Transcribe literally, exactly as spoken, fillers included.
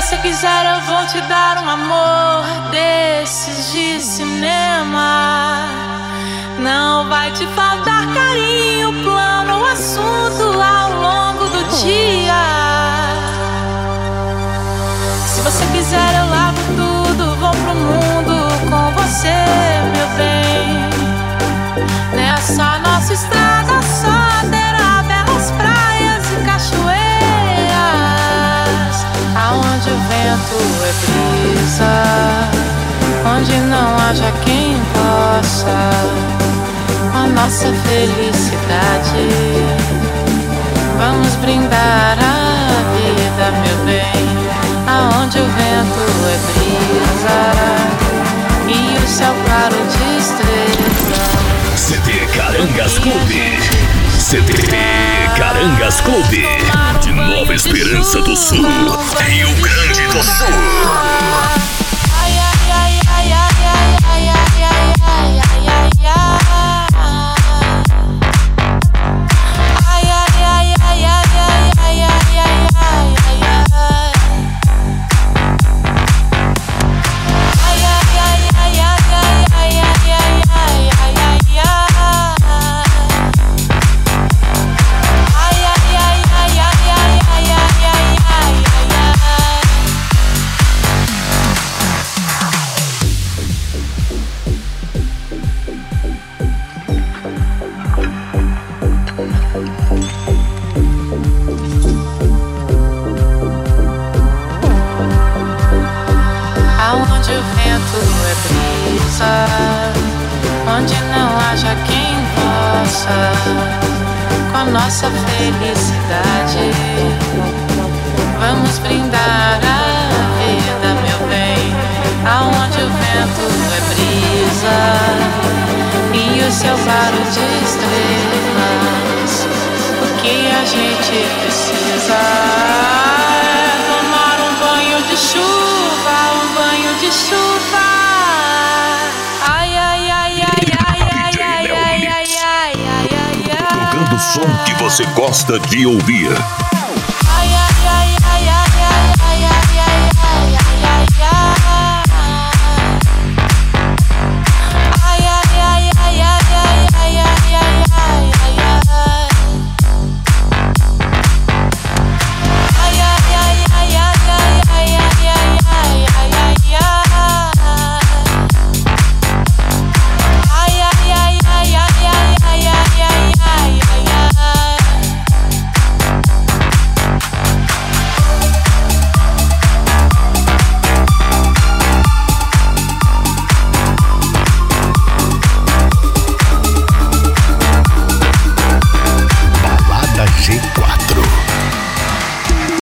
você quiser eu vou te dar um amor desses de cinema. Não vai te faltar carinho, plano, assunto ao longo do dia. Se você quiser eu largo tudo, vou pro mundo com você, meu bem. Nessa nossa estrada só terá belas praias e cachoeiras, aonde o vento é brisa, onde não haja quem possa com a nossa felicidade. Vamos brindar a vida, meu bem, aonde o vento é brisa e o céu claro de estrelas. C D Carangas Clube. C D Carangas Clube. De Nova Esperança do Sul, Rio Grande do Sul. Onde não haja quem possa com a nossa felicidade. Vamos brindar a vida, meu bem, aonde o vento é brisa e o céu claro de estrelas. O que a gente precisa é tomar um banho de chuva, um banho de chuva. O som que você gosta de ouvir.